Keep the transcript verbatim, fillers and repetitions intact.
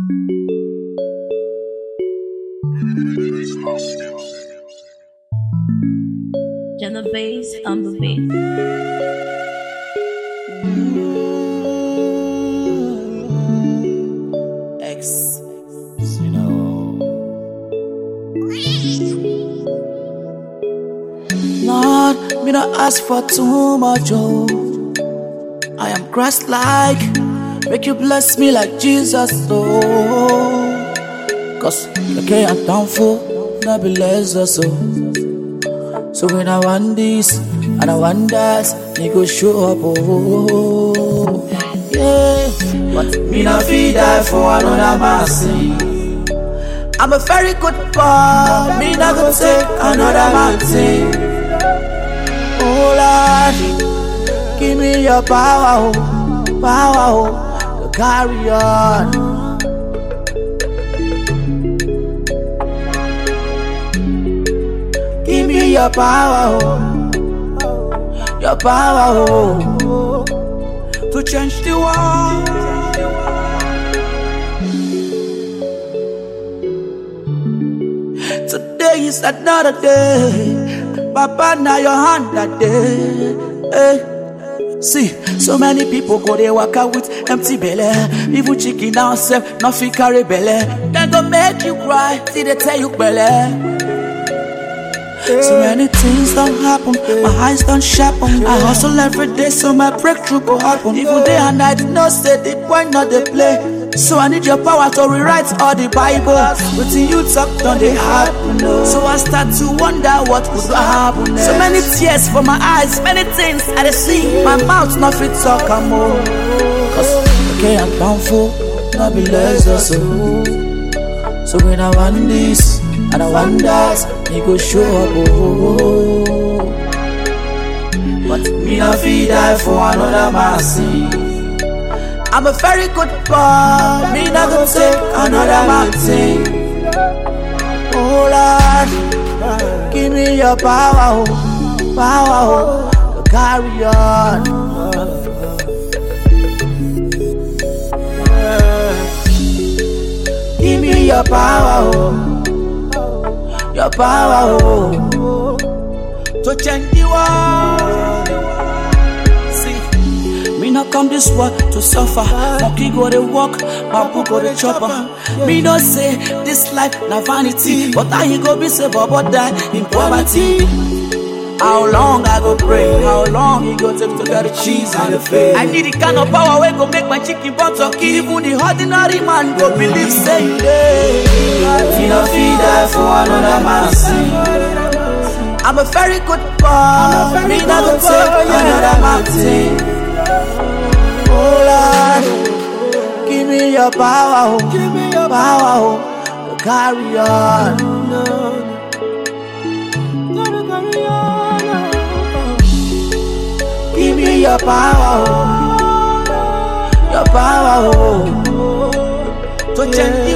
Genovese on the beat. X, you know. Lord, me not ask for too much, oh. I am Christ-like, make you bless me like Jesus, oh. Cause okay, I'm downfall, not be less or so. So when I want this and I want that, me go show up, oh. Yeah, but me not feed die for another mercy. I'm a very good boy, me not gonna take another man thing. Oh Lord, give me your power, oh, power, oh, to carry on. Give me your power, oh, your power, oh, to change the world. Today is another day, Papa, now your hand that day. Hey. See, so many people go they walk out with empty belly. Even chicken down self, nothing carry belly. They go make you cry, see they tell you belly. So many things don't happen, my eyes don't sharpen. I hustle every day so my breakthrough go happen. Even day and night, no say the point not they play. So I need your power to rewrite all the Bible. But you talk don't they happen. So I start to wonder what could happen. So many tears for my eyes, many things I they see. My mouth not fit talk and more. Cause okay, I'm downfall, not be less or so. So when I want this and I want that, me go show up, oh. But me not feed die for another mercy. I'm a very good boy, me not gonna take another man thing. Oh Lord, give me your power, oh, power, oh, to carry on. Give me your power, oh, your power, oh, to change the world. See, me not come this world to suffer. Monkey go to walk, babu go to chopper. Me not say this life na vanity, but I go be say Bobo die in poverty. How long I go pray? How long it go take to get the cheese and the faith? I need the kind of power where go make my chicken burn turkey. Even the ordinary man go believe say you dey. Me no feed die for another mercy. I'm a very good boy, me not go take another man thing. Oh Lord, give me your power, oh, give me your power, oh, to carry on. Give me your power, oh, your power, oh, to change